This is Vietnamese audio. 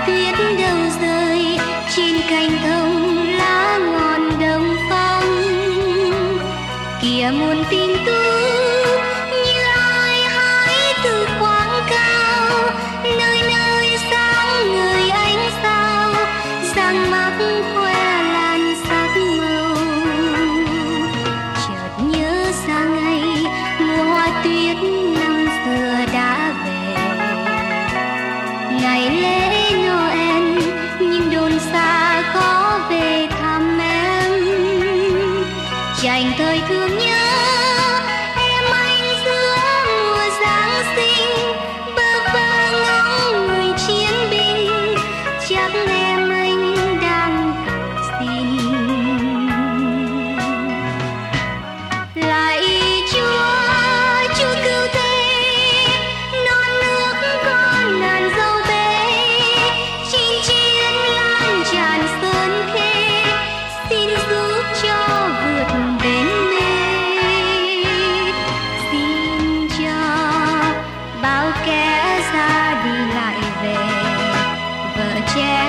tuyết đâu rơi trên cành thông lá ngọn đông phong, kìa muôn tin tú như ai hái từ khoáng cao, nơi nơi sáng người ánh sao sang mắt khoe lan sắc màu. Chợt nhớ ra ngày mùa hoa tuyết năm xưa đã về, ngày lễ Noel nhưng đồn xa khó về thăm em. Dành thời thương nhớ em anh giữa mùa Giáng sinh, bơ vơ ngóng người chiến binh, chắc em anh đang cầu xin. Lạy Chúa cứu thế, non nước con nàng dâu bé, chinh chiến lan tràn sơn khê, xin giúp cho vượt bến mê, xin cho bao kẻ ra đi lại về, vợ trẻ